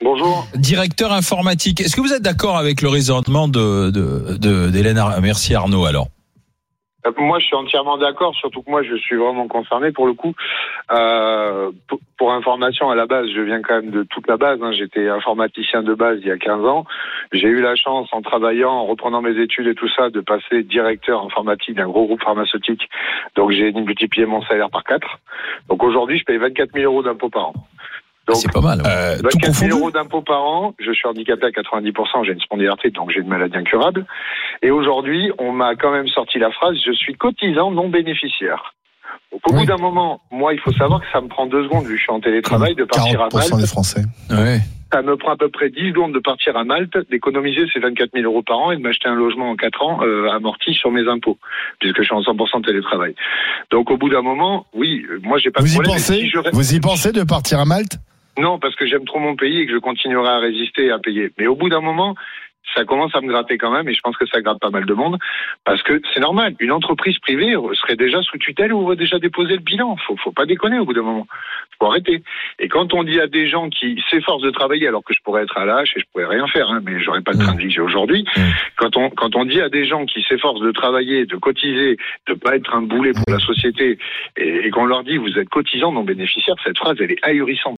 Bonjour. Directeur informatique. Est-ce que vous êtes d'accord avec le raisonnement d'Hélène Mercier-Arnaud alors ? Moi, je suis entièrement d'accord, surtout que moi, je suis vraiment concerné pour le coup. Pour information, à la base, je viens quand même de toute la base. J'étais informaticien de base il y a 15 ans. J'ai eu la chance, en travaillant, en reprenant mes études et tout ça, de passer directeur informatique d'un gros groupe pharmaceutique. Donc, j'ai multiplié mon salaire par 4. Donc, aujourd'hui, je paye 24 000 euros d'impôts par an. Donc, c'est pas mal. 24 000 euros d'impôts par an, je suis handicapé à 90%, j'ai une spondylarthrite, donc j'ai une maladie incurable. Et aujourd'hui, on m'a quand même sorti la phrase, je suis cotisant non bénéficiaire. Donc, au bout d'un moment, moi, il faut savoir que ça me prend 2 secondes, vu que je suis en télétravail, de partir à Malte. 40% des Français. Ouais. Ça me prend à peu près 10 secondes de partir à Malte, d'économiser ces 24 000 euros par an et de m'acheter un logement en 4 ans amorti sur mes impôts, puisque je suis en 100% de télétravail. Donc, au bout d'un moment, oui, moi, j'ai pas de problème. Vous y pensez de partir à Malte ? Non, parce que j'aime trop mon pays et que je continuerai à résister et à payer. Mais au bout d'un moment, ça commence à me gratter quand même, et je pense que ça gratte pas mal de monde, parce que c'est normal. Une entreprise privée serait déjà sous tutelle ou aurait déjà déposé le bilan. Faut pas déconner au bout d'un moment. Faut arrêter. Et quand on dit à des gens qui s'efforcent de travailler, alors que je pourrais être à l'âge et je pourrais rien faire, mais j'aurais pas le train de vie que j'ai aujourd'hui. Quand on dit à des gens qui s'efforcent de travailler, de cotiser, de pas être un boulet pour la société, et qu'on leur dit vous êtes cotisant non bénéficiaire, cette phrase elle est ahurissante.